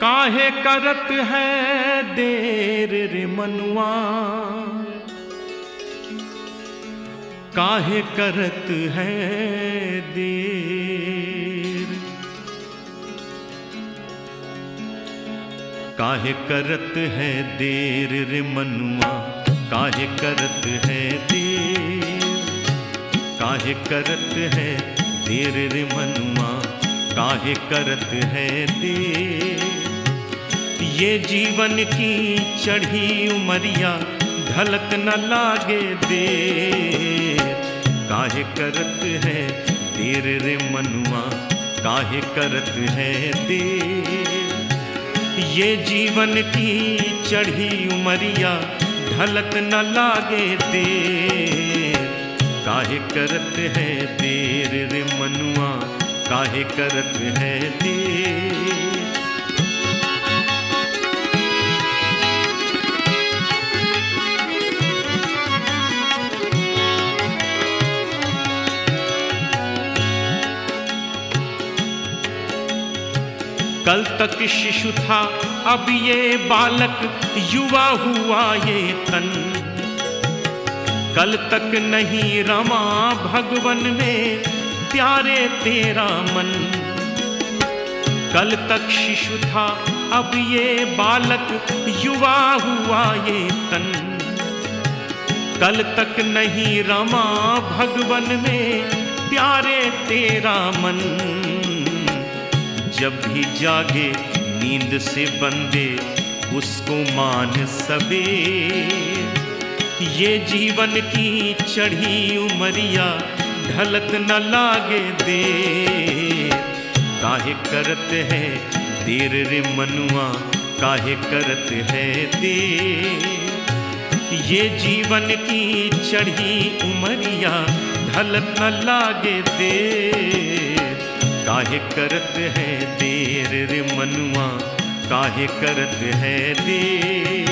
काहे करत है देर रे मनुआ, काहे करत है देर, काहे करत है देर रे मनुआ, काहे करत है देर, काहे करत है देर रे मनुआ, काहे करत है देर। ये जीवन की चढ़ी उमरिया ढलक न लागे देर, काहे करत है देर रे मनुआ, काहे करत है देर। ये जीवन की चढ़ी उमरिया ढलक न लागे देर, काहे करत है देर रे मनुआ, काहे करत है देर। कल तक शिशु था अब ये बालक, युवा हुआ ये तन, कल तक नहीं रमा भगवन में प्यारे तेरा मन। कल तक शिशु था अब ये बालक, युवा हुआ ये तन, कल तक नहीं रमा भगवन में प्यारे तेरा मन। जब भी जागे नींद से बंदे उसको मान सबेर, ये जीवन की चढ़ी उमरिया ढलक न लागे देर, काहे करत है देर रे मनुआ, काहे करत है देर। ये जीवन की चढ़ी उमरिया ढलक न लागे देर, काहे करत है देर रे मनुआ, काहे करत है देर।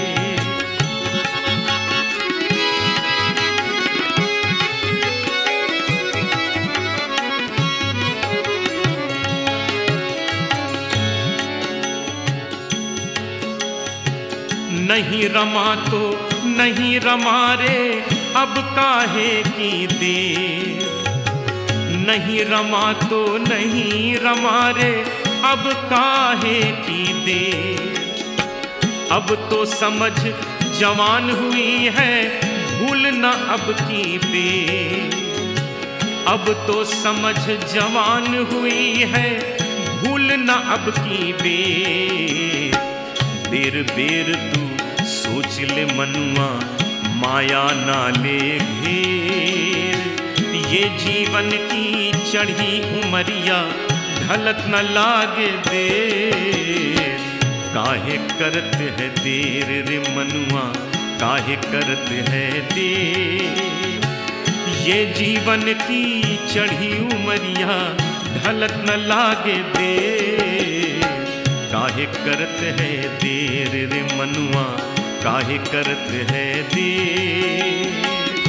नहीं रमा तो नहीं रमा रे अब काहे की देर, नहीं रमा तो नहीं रमा रे अब काहे की देर। अब तो समझ जवान हुई है भूल न अब की बेर, अब तो समझ जवान हुई है भूल न अब की बेर। बेर बेर तू सोच ले मनुआ माया ना ले घेर, ये जीवन की चढ़ी उमरिया ढलक न लागे देर, काहे करत है देर रे मनुआ, काहे करत है देर। ये जीवन की चढ़ी उमरिया ढलक न लागे देर, काहे करत है देर रे मनुआ, काहे करत है देर।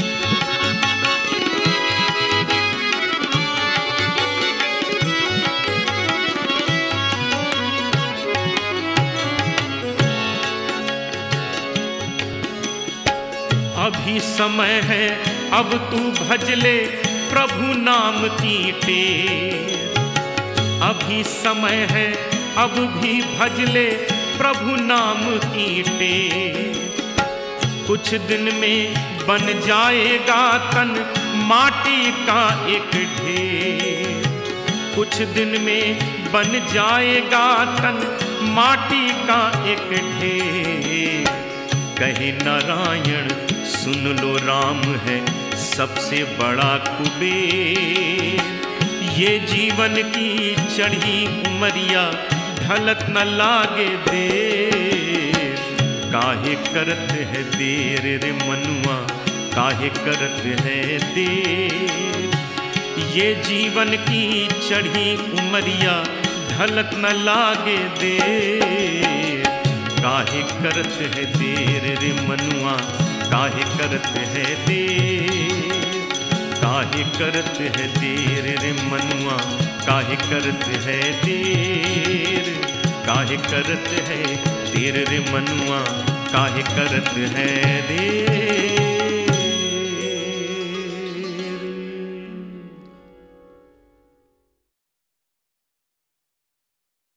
अभी समय है अब तू भज ले प्रभु नाम की टेर, अभी समय है अब भी भज ले प्रभु नाम की टेर। कुछ दिन में बन जाएगा तन माटी का एक ढेर, कुछ दिन में बन जाएगा तन माटी का एक ढेर। कहे नारायण सुन लो राम है सबसे बड़ा कुबेर, ये जीवन की चढ़ी उमरिया ढलक न लागे देर, काहे करत है देर रे मनुआ, काहे करत है देर। ये जीवन की चढ़ी उमरिया ढलक न लागे देर, काहे करत है देर रे मनुआ, काहे करत है देर, काहे करत है देर रे मनुआ, काहे करत है देर। काहे करत है देर रे मनुआ, काहे करत है देर।